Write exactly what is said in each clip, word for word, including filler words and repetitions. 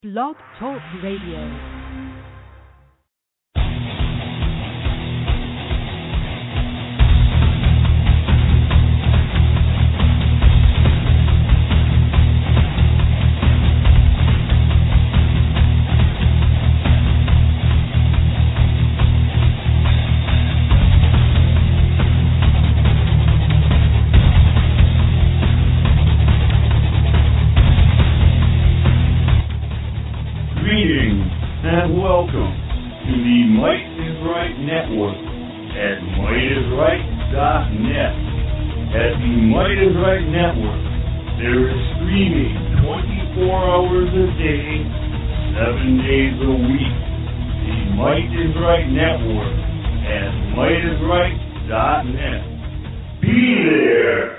Blog Talk Radio. And welcome to the Might is Right Network at might is right dot net. At the Might is Right Network, there is streaming twenty-four hours a day, seven days a week. The Might is Right Network at might is right dot net. Be there!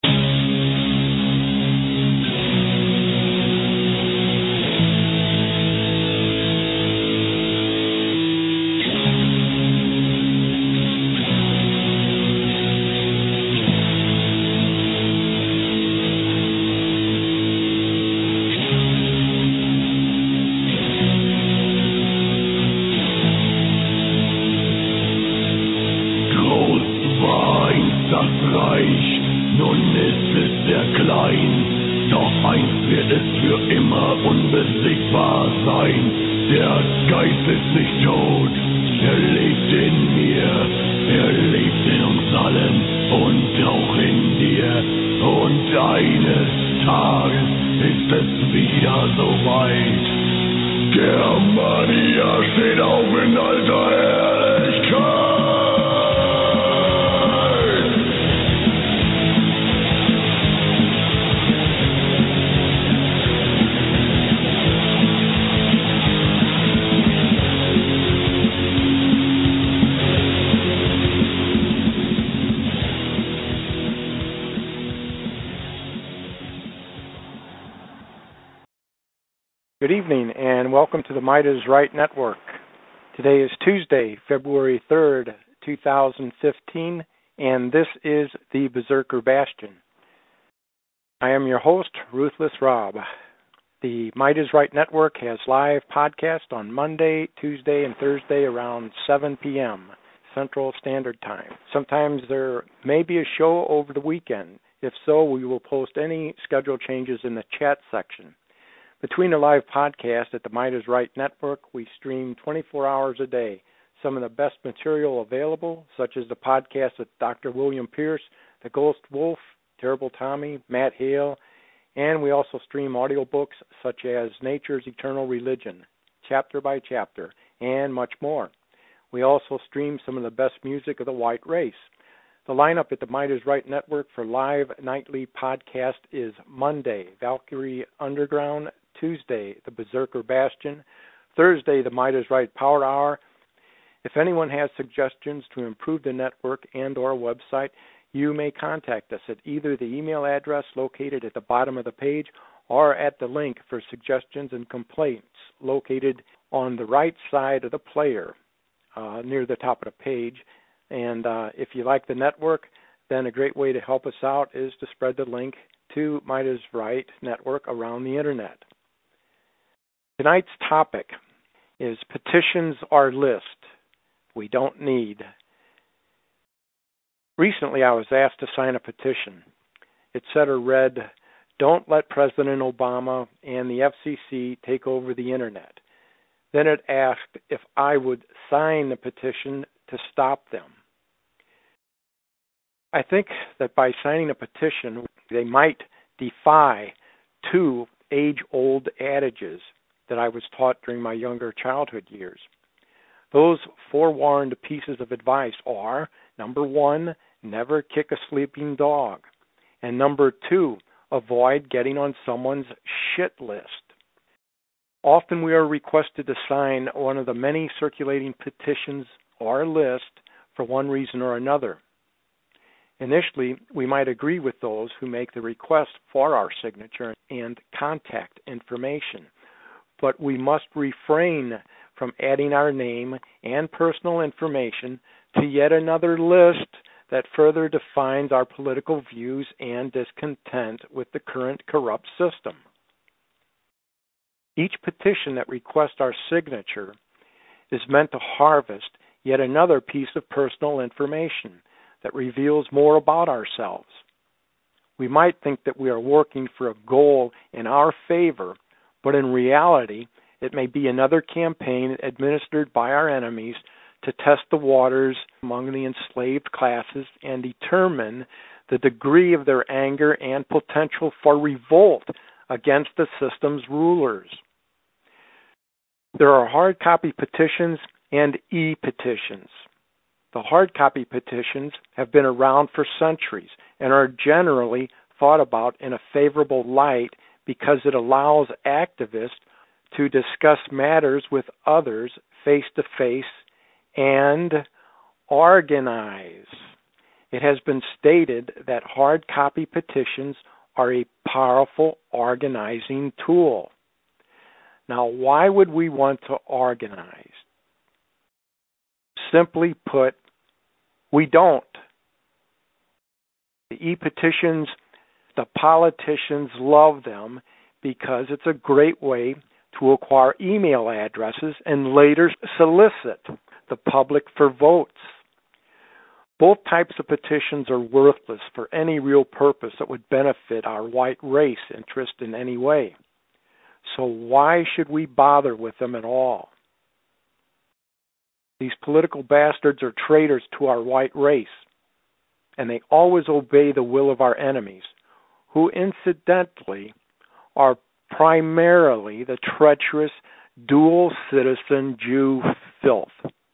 Good evening and welcome to the Might is Right Network. Today is Tuesday, February third, two thousand fifteen, and this is the Berserker Bastion. I am your host, Ruthless Rob. The Might is Right Network has live podcasts on Monday, Tuesday, and Thursday around seven p.m. Central Standard Time. Sometimes there may be a show over the weekend. If so, we will post any schedule changes in the chat section. Between the live podcast at the Might is Right Network, we stream twenty-four hours a day. Some of the best material available, such as the podcast with Doctor William Pierce, The Ghost Wolf, Terrible Tommy, Matt Hale, and we also stream audiobooks such as Nature's Eternal Religion, Chapter by Chapter, and much more. We also stream some of the best music of the white race. The lineup at the Might is Right Network for live nightly podcast is Monday, Valkyrie Underground, Tuesday, the Berserker Bastion, Thursday, the Might is Right Power Hour. If anyone has suggestions to improve the network and or website, you may contact us at either the email address located at the bottom of the page or at the link for suggestions and complaints located on the right side of the player uh, near the top of the page. And uh, if you like the network, then a great way to help us out is to spread the link to Might is Right Network around the Internet. Tonight's topic is petitions our list. We don't need. Recently, I was asked to sign a petition. It said or read, "Don't let President Obama and the F C C take over the Internet." Then it asked if I would sign the petition to stop them. I think that by signing a petition, they might defy two age-old adages that I was taught during my younger childhood years. Those forewarned pieces of advice are, number one, never kick a sleeping dog, and number two, avoid getting on someone's shit list. Often we are requested to sign one of the many circulating petitions or list for one reason or another. Initially, we might agree with those who make the request for our signature and contact information, but we must refrain from adding our name and personal information to yet another list that further defines our political views and discontent with the current corrupt system. Each petition that requests our signature is meant to harvest yet another piece of personal information that reveals more about ourselves. We might think that we are working for a goal in our favor, but in reality, it may be another campaign administered by our enemies to test the waters among the enslaved classes and determine the degree of their anger and potential for revolt against the system's rulers. There are hard copy petitions and e-petitions. The hard copy petitions have been around for centuries and are generally thought about in a favorable light because it allows activists to discuss matters with others face to face and organize. It has been stated that hard copy petitions are a powerful organizing tool. Now, why would we want to organize? Simply put, we don't. The e-petitions, the politicians love them because it's a great way to acquire email addresses and later solicit the public for votes. Both types of petitions are worthless for any real purpose that would benefit our white race interest in any way. So why should we bother with them at all? These political bastards are traitors to our white race, and they always obey the will of our enemies, who incidentally are primarily the treacherous dual citizen Jew filth.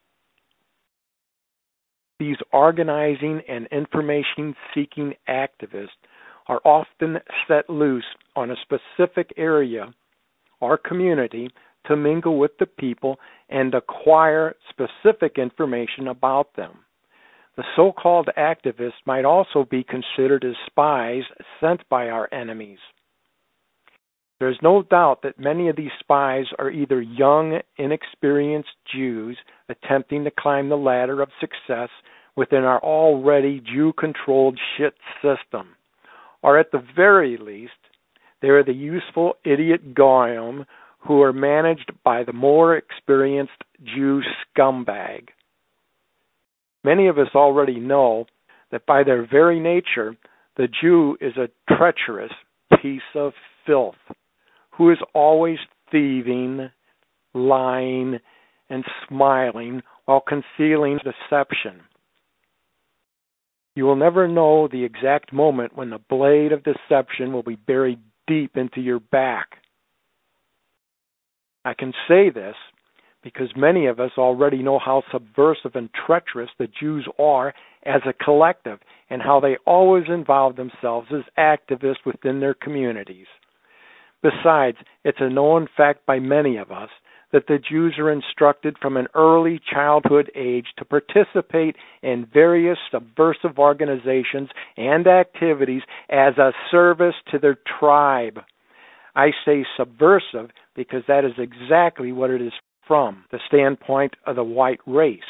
These organizing and information-seeking activists are often set loose on a specific area or community to mingle with the people and acquire specific information about them. The so-called activists might also be considered as spies sent by our enemies. There is no doubt that many of these spies are either young, inexperienced Jews attempting to climb the ladder of success within our already Jew-controlled shit system, or at the very least, they are the useful idiot goyim who are managed by the more experienced Jew scumbag. Many of us already know that by their very nature, the Jew is a treacherous piece of filth who is always thieving, lying, and smiling while concealing deception. You will never know the exact moment when the blade of deception will be buried deep into your back. I can say this because many of us already know how subversive and treacherous the Jews are as a collective and how they always involve themselves as activists within their communities. Besides, it's a known fact by many of us that the Jews are instructed from an early childhood age to participate in various subversive organizations and activities as a service to their tribe. I say subversive because that is exactly what it is from the standpoint of the white race.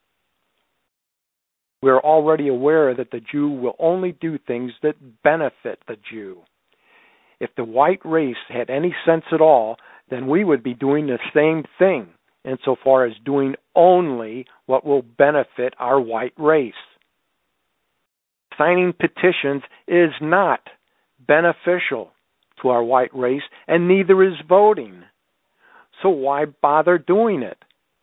We are already aware that the Jew will only do things that benefit the Jew. If the white race had any sense at all, then we would be doing the same thing insofar as doing only what will benefit our white race. Signing petitions is not beneficial to our white race, and neither is voting. So why bother doing it?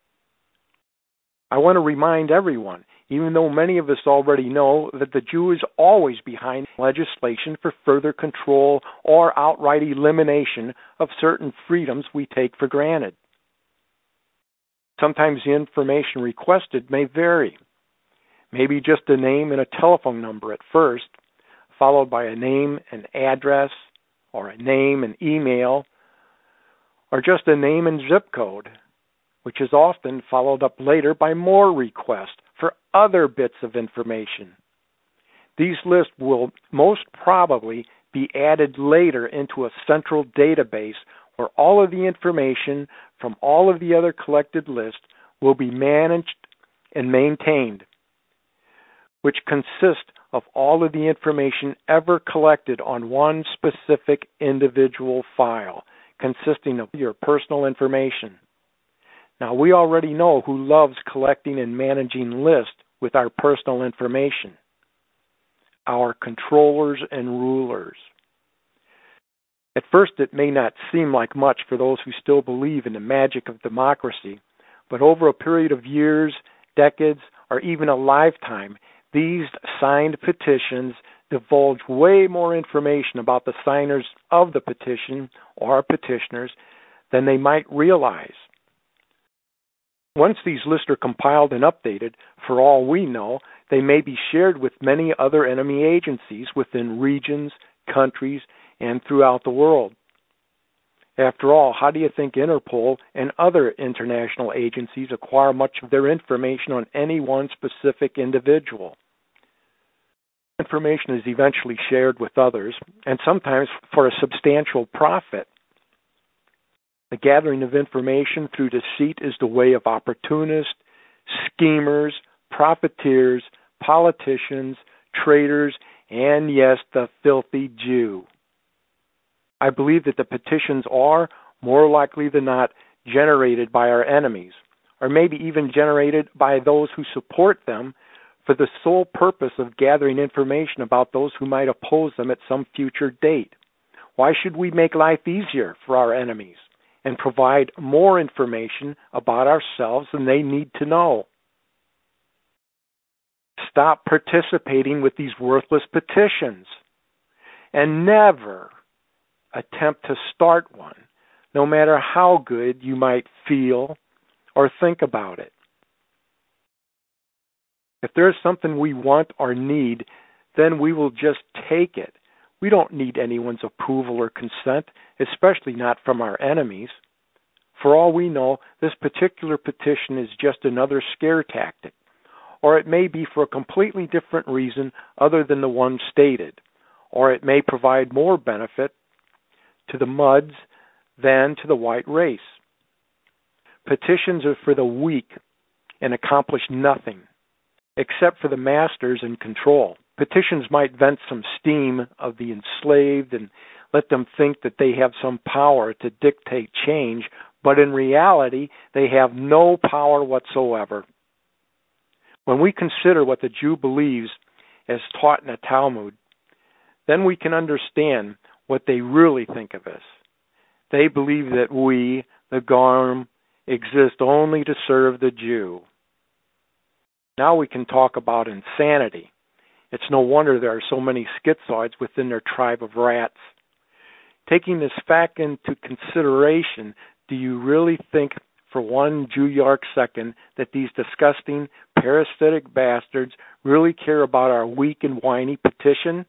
I want to remind everyone, even though many of us already know, that the Jew is always behind legislation for further control or outright elimination of certain freedoms we take for granted. Sometimes the information requested may vary. Maybe just a name and a telephone number at first, followed by a name and address, or a name and email, or just a name and zip code, which is often followed up later by more requests for other bits of information. These lists will most probably be added later into a central database where all of the information from all of the other collected lists will be managed and maintained, which consist of all of the information ever collected on one specific individual file, consisting of your personal information. Now, we already know who loves collecting and managing lists with our personal information: our controllers and rulers. At first, it may not seem like much for those who still believe in the magic of democracy, but over a period of years, decades, or even a lifetime, these signed petitions divulge way more information about the signers of the petition or petitioners than they might realize. Once these lists are compiled and updated, for all we know, they may be shared with many other enemy agencies within regions, countries, and throughout the world. After all, how do you think Interpol and other international agencies acquire much of their information on any one specific individual? Information is eventually shared with others, and sometimes for a substantial profit. The gathering of information through deceit is the way of opportunists, schemers, profiteers, politicians, traitors, and yes, the filthy Jew. I believe that the petitions are, more likely than not, generated by our enemies, or maybe even generated by those who support them for the sole purpose of gathering information about those who might oppose them at some future date. Why should we make life easier for our enemies and provide more information about ourselves than they need to know? Stop participating with these worthless petitions, and never attempt to start one, no matter how good you might feel or think about it. If there's something we want or need, then we will just take it. We don't need anyone's approval or consent, especially not from our enemies. For all we know, this particular petition is just another scare tactic, or it may be for a completely different reason other than the one stated, or it may provide more benefit to the Muds than to the white race. Petitions are for the weak and accomplish nothing, except for the masters in control. Petitions might vent some steam of the enslaved and let them think that they have some power to dictate change, but in reality, they have no power whatsoever. When we consider what the Jew believes as taught in the Talmud, then we can understand what they really think of us. They believe that we, the Goyim, exist only to serve the Jew. Now we can talk about insanity. It's no wonder there are so many schizoids within their tribe of rats. Taking this fact into consideration, do you really think for one Jew-yark second that these disgusting, parasitic bastards really care about our weak and whiny petition?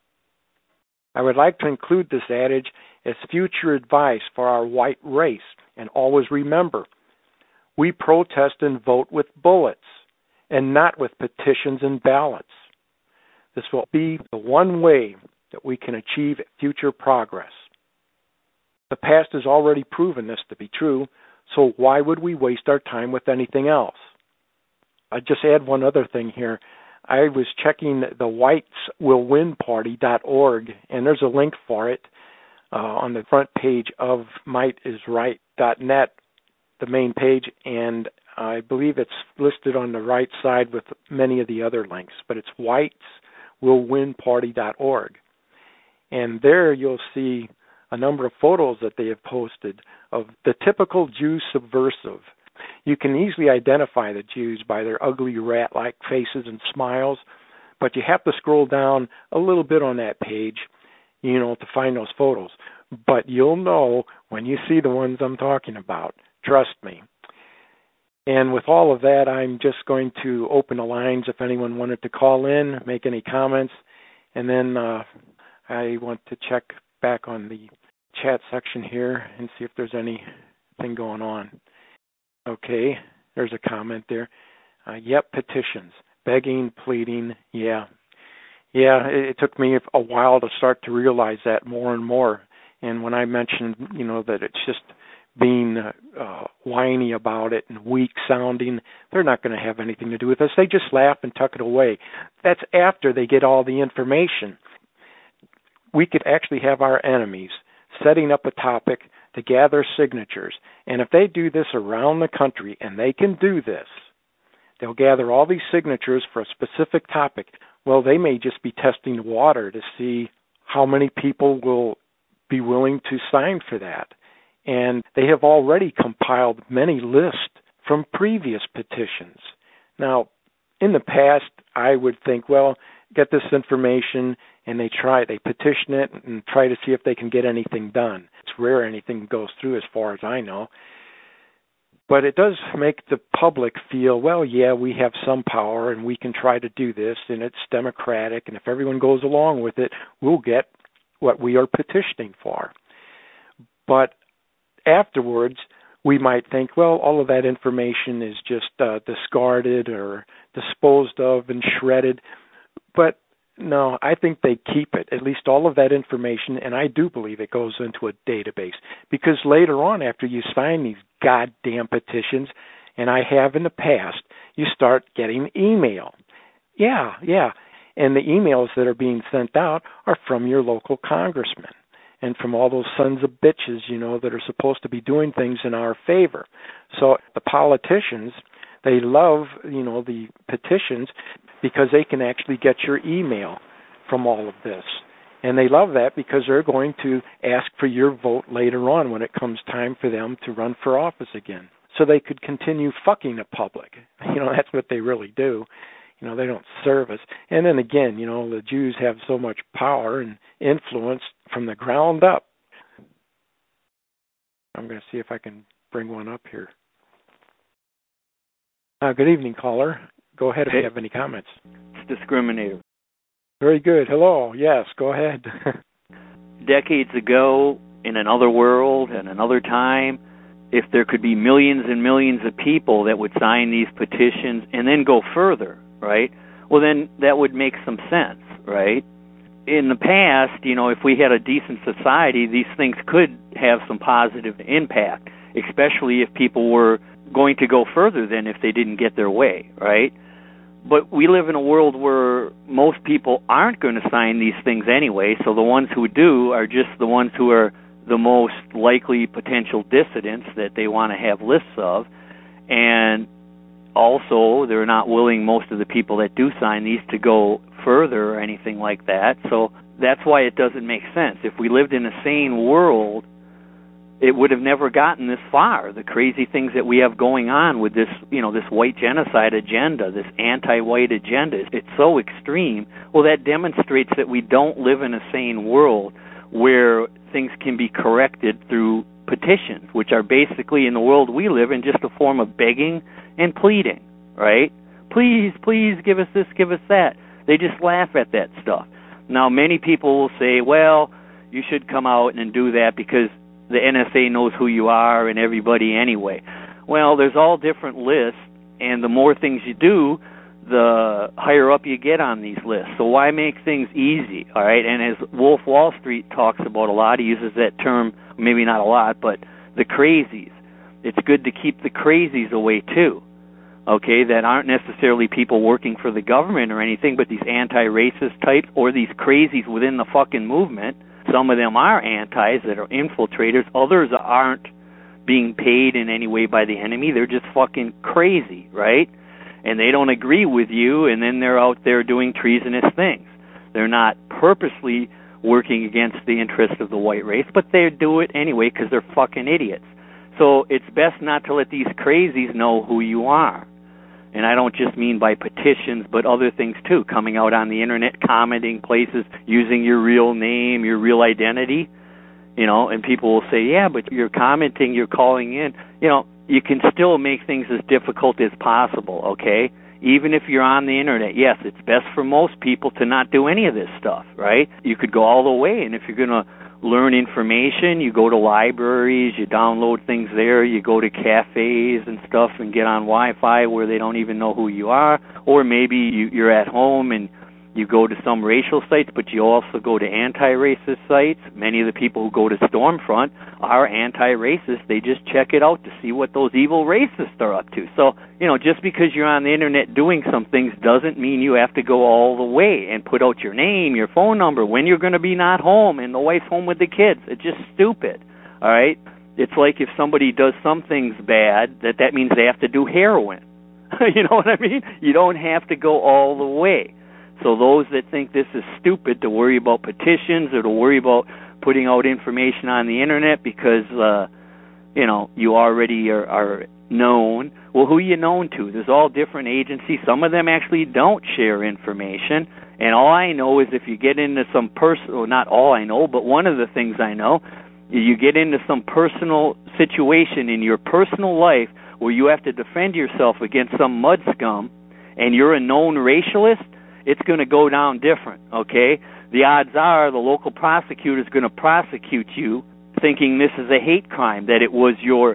I would like to include this adage as future advice for our white race, and always remember, we protest and vote with bullets, and not with petitions and ballots. This will be the one way that we can achieve future progress. The past has already proven this to be true, so why would we waste our time with anything else? I'll just add one other thing here. I was checking the whites will win party dot org, and there's a link for it uh, on the front page of might is right dot net, the main page, and I believe it's listed on the right side with many of the other links, but it's whites will win party dot org. And there you'll see a number of photos that they have posted of the typical Jew subversive. You can easily identify the Jews by their ugly rat-like faces and smiles, but you have to scroll down a little bit on that page, you know, to find those photos. But you'll know when you see the ones I'm talking about. Trust me. And with all of that, I'm just going to open the lines if anyone wanted to call in, make any comments, and then uh, I want to check back on the chat section here and see if there's anything going on. Okay, there's a comment there. Uh, yep, petitions, begging, pleading, yeah. Yeah, it, it took me a while to start to realize that more and more. And when I mentioned, you know, that it's just being uh, whiny about it and weak sounding, they're not going to have anything to do with us. They just laugh and tuck it away. That's after they get all the information. We could actually have our enemies setting up a topic to gather signatures. And if they do this around the country, and they can do this, they'll gather all these signatures for a specific topic. Well, they may just be testing the water to see how many people will be willing to sign for that. And they have already compiled many lists from previous petitions. Now, in the past, I would think, well, get this information, and they try, they petition it and try to see if they can get anything done. It's rare anything goes through as far as I know. But it does make the public feel, well, yeah, we have some power and we can try to do this, and it's democratic, and if everyone goes along with it, we'll get what we are petitioning for. But afterwards, we might think, well, all of that information is just uh, discarded or disposed of and shredded. But no, I think they keep it, at least all of that information, and I do believe it goes into a database. Because later on, after you sign these goddamn petitions, and I have in the past, you start getting email. Yeah, yeah. And the emails that are being sent out are from your local congressman and from all those sons of bitches, you know, that are supposed to be doing things in our favor. So the politicians, they love, you know, the petitions because they can actually get your email from all of this. And they love that because they're going to ask for your vote later on when it comes time for them to run for office again. So they could continue fucking the public. You know, that's what they really do. You know, they don't serve us. And then again, you know, the Jews have so much power and influence from the ground up. I'm going to see if I can bring one up here. Uh, good evening, caller. Go ahead if hey, you have any comments. It's Discriminator. Very good. Hello. Yes, go ahead. Decades ago, in another world and another time, if there could be millions and millions of people that would sign these petitions and then go further, right? Well, then that would make some sense, right? In the past, you know, if we had a decent society, these things could have some positive impact, especially if people were going to go further than if they didn't get their way, right? But we live in a world where most people aren't going to sign these things anyway, so the ones who do are just the ones who are the most likely potential dissidents that they want to have lists of. And also, they're not willing, most of the people that do sign these, to go further or anything like that. So that's why it doesn't make sense. If we lived in a sane world, it would have never gotten this far. The crazy things that we have going on with this, you know, this white genocide agenda, this anti-white agenda, it's so extreme. Well, that demonstrates that we don't live in a sane world where things can be corrected through petitions, which are basically, in the world we live in, just a form of begging and pleading, right? Please, please give us this, give us that. They just laugh at that stuff. Now, many people will say, well, you should come out and do that because the N S A knows who you are and everybody anyway. Well, there's all different lists, and the more things you do, the higher up you get on these lists. So why make things easy, all right? And as Wolf Wall Street talks about a lot, he uses that term, maybe not a lot, but the crazies. It's good to keep the crazies away, too, okay, that aren't necessarily people working for the government or anything, but these anti-racist types or these crazies within the fucking movement. Some of them are antis that are infiltrators. Others aren't being paid in any way by the enemy. They're just fucking crazy, right? And they don't agree with you, and then they're out there doing treasonous things. They're not purposely working against the interest of the white race, but they do it anyway because they're fucking idiots. So it's best not to let these crazies know who you are. And I don't just mean by petitions, but other things too, coming out on the internet, commenting places, using your real name, your real identity, you know, and people will say, yeah, but you're commenting, you're calling in. You know, you can still make things as difficult as possible, okay? Even if you're on the internet, yes, it's best for most people to not do any of this stuff, right? You could go all the way, and if you're going to learn information, you go to libraries, you download things there, you go to cafes and stuff and get on Wi-Fi where they don't even know who you are, or maybe you, you're at home and you go to some racial sites, but you also go to anti-racist sites. Many of the people who go to Stormfront are anti-racist. They just check it out to see what those evil racists are up to. So, you know, just because you're on the internet doing some things doesn't mean you have to go all the way and put out your name, your phone number, when you're going to be not home and the wife's home with the kids. It's just stupid, all right? It's like if somebody does some things bad, that that means they have to do heroin. You know what I mean? You don't have to go all the way. So those that think this is stupid to worry about petitions or to worry about putting out information on the internet because, uh, you know, you already are, are known. Well, who are you known to? There's all different agencies. Some of them actually don't share information. And all I know is if you get into some personal, well, not all I know, but one of the things I know, you get into some personal situation in your personal life where you have to defend yourself against some mud scum and you're a known racialist, it's going to go down different, okay? The odds are the local prosecutor is going to prosecute you thinking this is a hate crime, that it was your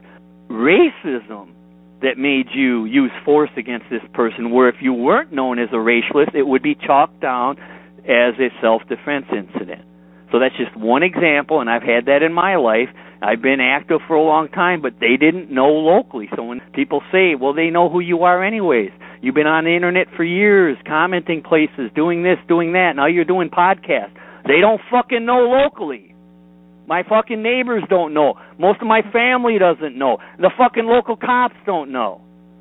racism that made you use force against this person, where if you weren't known as a racialist, it would be chalked down as a self-defense incident. So that's just one example, and I've had that in my life. I've been active for a long time, but they didn't know locally. So when people say, well, they know who you are anyways. You've been on the internet for years, commenting places, doing this, doing that. Now you're doing podcasts. They don't fucking know locally. My fucking neighbors don't know. Most of my family doesn't know. The fucking local cops don't know.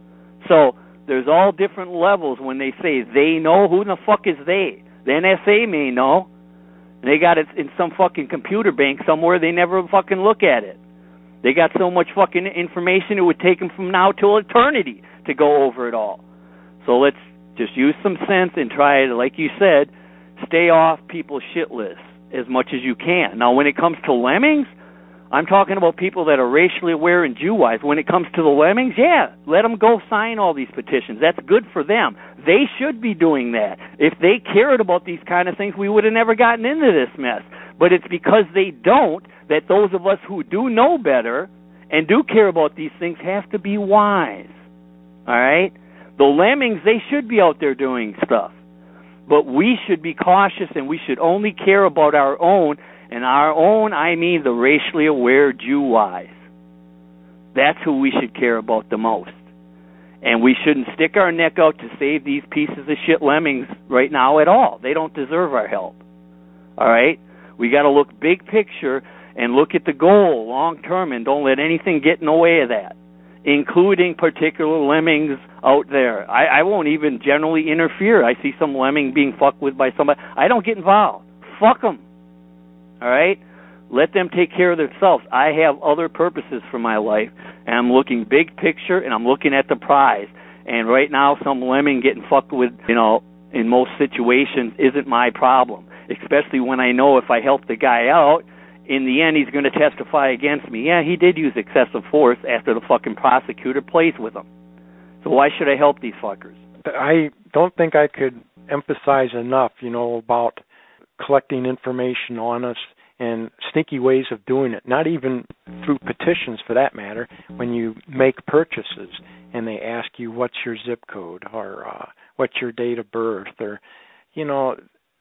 So there's all different levels when they say they know. Who the fuck is they? The N S A may know. They got it in some fucking computer bank somewhere. They never fucking look at it. They got so much fucking information it would take them from now till eternity to go over it all. So let's just use some sense and try to, like you said, stay off people's shit lists as much as you can. Now, when it comes to lemmings, I'm talking about people that are racially aware and Jew-wise. When it comes to the lemmings, yeah, let them go sign all these petitions. That's good for them. They should be doing that. If they cared about these kind of things, we would have never gotten into this mess. But it's because they don't that those of us who do know better and do care about these things have to be wise. All right? The lemmings, they should be out there doing stuff. But we should be cautious, and we should only care about our own. And our own, I mean the racially aware Jew-wise. That's who we should care about the most. And we shouldn't stick our neck out to save these pieces of shit lemmings right now at all. They don't deserve our help. All right? We got to look big picture and look at the goal long term, and don't let anything get in the way of that, including particular lemmings out there. I, I won't even generally interfere. I see some lemming being fucked with by somebody. I don't get involved. Fuck them. All right? Let them take care of themselves. I have other purposes for my life, and I'm looking big picture, and I'm looking at the prize. And right now, some lemming getting fucked with, you know, in most situations isn't my problem, especially when I know if I help the guy out, in the end, he's going to testify against me. Yeah, he did use excessive force after the fucking prosecutor plays with him. So why should I help these fuckers? I don't think I could emphasize enough, you know, about collecting information on us and sneaky ways of doing it, not even through petitions for that matter. When you make purchases and they ask you what's your zip code or uh, what's your date of birth, or, you know,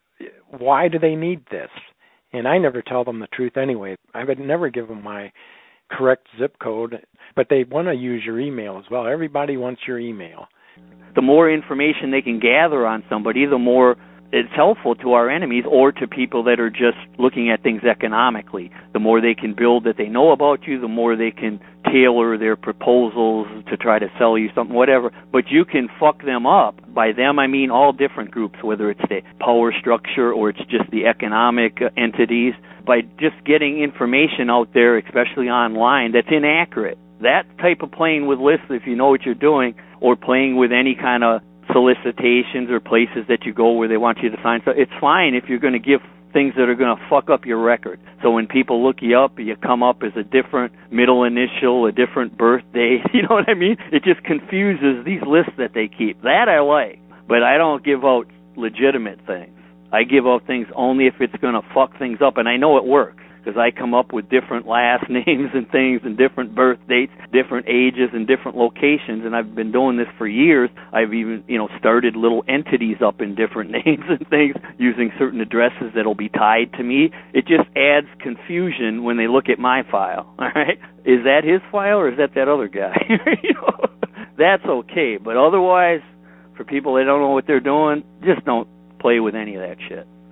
why do they need this? And I never tell them the truth anyway. I would never give them my correct zip code, but they want to use your email as well. Everybody wants your email. The more information they can gather on somebody, the more it's helpful to our enemies or to people that are just looking at things economically. The more they can build that they know about you, the more they can tailor their proposals to try to sell you something, whatever. But you can fuck them up. By them, I mean all different groups, whether it's the power structure or it's just the economic entities, by just getting information out there, especially online, that's inaccurate. That type of playing with lists, if you know what you're doing, or playing with any kind of solicitations or places that you go where they want you to sign stuff, it's fine if you're going to give things that are going to fuck up your record. So when people look you up, you come up as a different middle initial, a different birthday, you know what I mean? It just confuses these lists that they keep. That I like, but I don't give out legitimate things. I give out things only if it's going to fuck things up, and I know it works, because I come up with different last names and things and different birth dates, different ages and different locations, and I've been doing this for years. I've even, you know, started little entities up in different names and things using certain addresses that'll be tied to me. It just adds confusion when they look at my file, all right? Is that his file or is that that other guy? You know, that's okay, but otherwise, for people that don't know what they're doing, just don't play with any of that shit.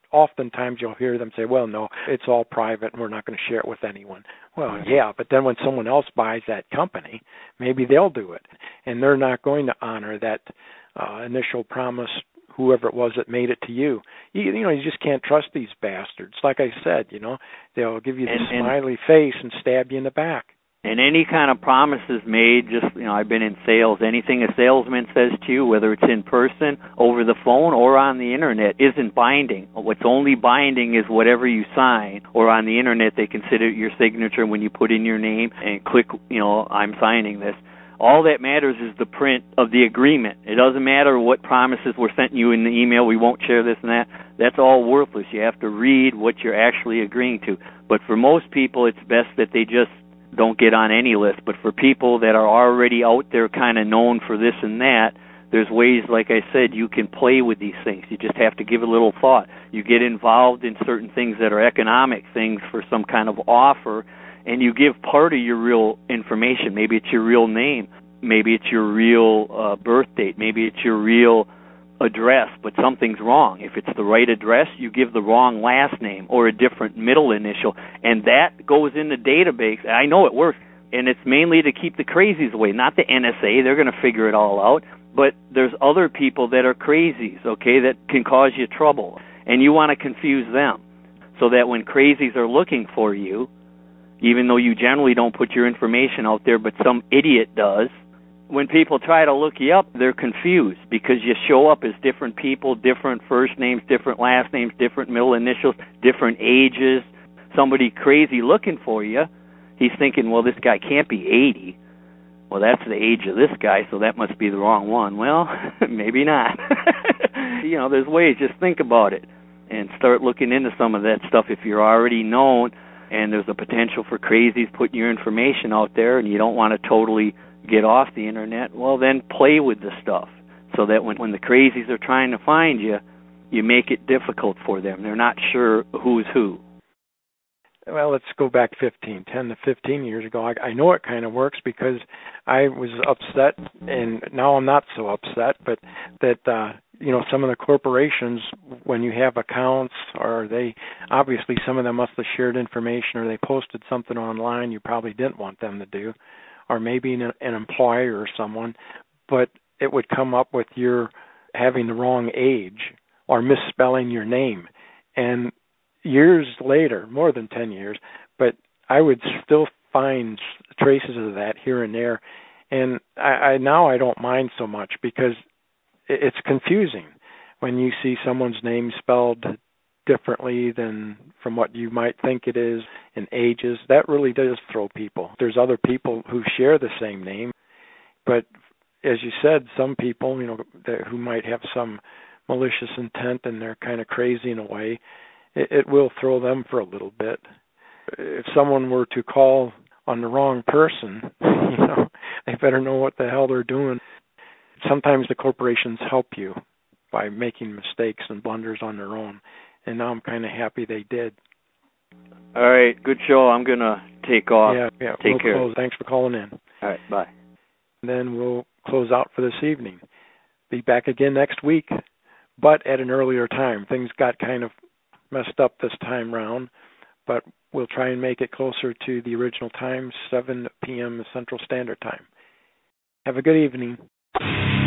oftentimes you'll hear them say, well, no, it's all private and we're not going to share it with anyone. Well, yeah, but then when someone else buys that company, maybe they'll do it. And they're not going to honor that uh, initial promise, whoever it was that made it to you. you. You know, you just can't trust these bastards. Like I said, you know, they'll give you the and, smiley and, face and stab you in the back. And any kind of promises made, just, you know, I've been in sales, anything a salesman says to you, whether it's in person, over the phone, or on the internet, isn't binding. What's only binding is whatever you sign, or on the internet they consider it your signature when you put in your name and click, you know, I'm signing this. All that matters is the print of the agreement. It doesn't matter what promises were sent you in the email, we won't share this and that. That's all worthless. You have to read what you're actually agreeing to. But for most people, it's best that they just don't get on any list. But for people that are already out there kind of known for this and that, there's ways, like I said, you can play with these things. You just have to give a little thought. You get involved in certain things that are economic things for some kind of offer, and you give part of your real information. Maybe it's your real name. Maybe it's your real uh, birth date. Maybe it's your real address, but something's wrong. If it's the right address, you give the wrong last name or a different middle initial, and that goes in the database. I know it works, and it's mainly to keep the crazies away, not the N S A. They're going to figure it all out, but there's other people that are crazies, okay, that can cause you trouble, and you want to confuse them so that when crazies are looking for you, even though you generally don't put your information out there, but some idiot does, when people try to look you up, they're confused because you show up as different people, different first names, different last names, different middle initials, different ages. Somebody crazy looking for you, he's thinking, well, this guy can't be eighty. Well, that's the age of this guy, so that must be the wrong one. Well, maybe not. You know, there's ways. Just think about it and start looking into some of that stuff if you're already known and there's a potential for crazies putting your information out there and you don't want to totally get off the internet. Well, then play with the stuff so that when, when the crazies are trying to find you, you make it difficult for them. They're not sure who's who. Well, let's go back fifteen, ten to fifteen years ago. I, I know it kind of works because I was upset, and now I'm not so upset, but that, uh, you know, some of the corporations, when you have accounts, or they, obviously some of them must have shared information, or they posted something online you probably didn't want them to do, or maybe an, an employer or someone, but it would come up with your having the wrong age or misspelling your name. And years later, more than ten years, but I would still find traces of that here and there. And I, I now I don't mind so much because it's confusing when you see someone's name spelled differently than from what you might think it is in ages. That really does throw people. There's other people who share the same name, but as you said, some people, you know, that, who might have some malicious intent and they're kind of crazy in a way, it, it will throw them for a little bit. If someone were to call on the wrong person, you know, they better know what the hell they're doing. Sometimes the corporations help you by making mistakes and blunders on their own, and now I'm kind of happy they did. All right, good show. I'm going to take off. Yeah, yeah. Take we'll care. Close. Thanks for calling in. All right, bye. And then we'll close out for this evening. Be back again next week, but at an earlier time. Things got kind of messed up this time round, but we'll try and make it closer to the original time, seven p.m. Central Standard Time. Have a good evening.